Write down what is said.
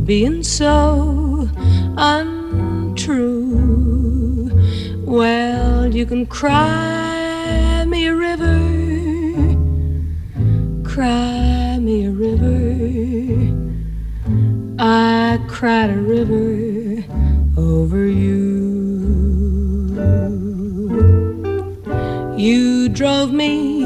being so untrue. Well, you can cry me a river, cry me a river. I cried a river over you. You drove me